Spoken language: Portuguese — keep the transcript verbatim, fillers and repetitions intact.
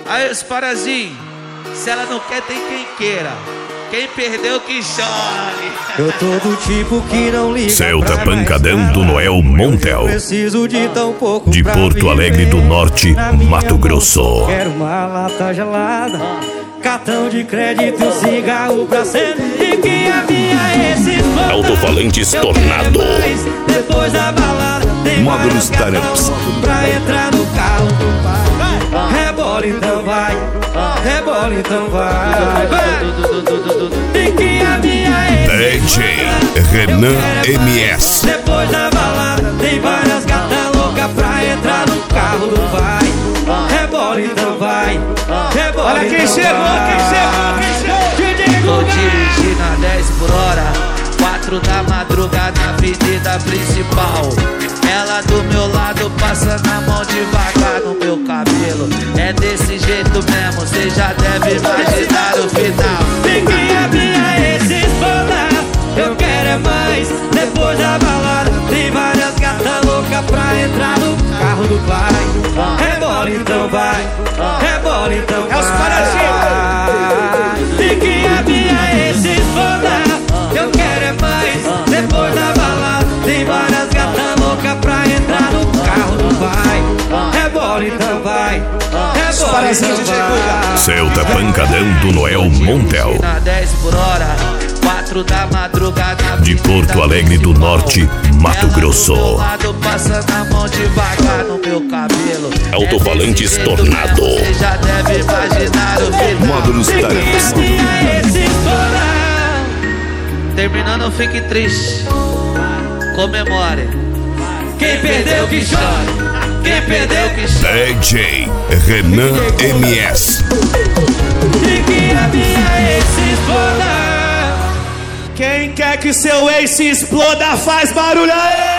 Aí os parazinhos, se ela não quer, tem quem queira. Quem perdeu que chore. Eu tô do tipo que não liga. Celta Pancadão do Noel Montel. Preciso de tão pouco de Porto Alegre do Norte, Mato Grosso. Quero uma lata gelada, cartão de crédito, cigarro pra ser. E que a minha esses Alto-falantes Tornado. Depois da balada tem Módulos Taramps pra entrar no carro do pai. Rebola então vai, rebola então vai, vai. E que a minha D J Renan M S. Depois da balada tem várias gatas loucas pra entrar no carro do pai. Rebola então vai, rebola. Olha quem então chegou, vai. quem chegou, quem chegou. Tô dirigindo a dez por hora, quatro da madrugada na avenida principal. Ela do meu lado passando a mão devagar no meu cabelo. É desse jeito mesmo, cê já deve imaginar o final. Fique a minha esses foda, eu quero é mais. Depois da balada tem várias gatas loucas pra entrar no carro do pai. Rebola então vai, rebola então vai. É os parazinhos. Fique a minha esses foda, eu quero é mais. Depois da balada tem várias gatas loucas pra entrar no carro do pai. Rebola então vai, rebola então vai. Celta Pancadão do Noel Montel. Na dez por hora, quatro da madrugada na de Porto Alegre do Norte, Mato Grosso. Ela do meu lado passando a mão devagar no meu cabelo. Alto-falantes É Tornado. mesmo, cê já deve imaginar o final. Módulos Taramps. Terminando, fique triste. Comemore. Quem perdeu que chore, quem perdeu que chore. D J Renan M S. E que a minha ex se exploda. Quem quer que seu ex se exploda, faz barulho aí!